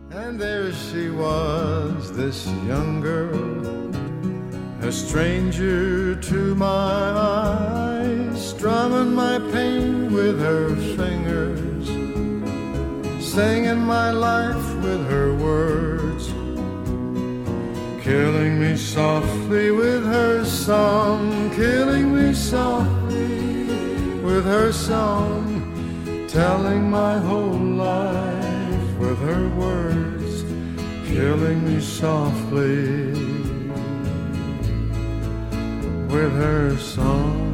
And there she was, this young girl, a stranger to my eyes, strumming my pain with her fingers, singing my life with her words, killing me softly with her song, killing me softly with her song, telling my whole life with her words, killing me softly with her song.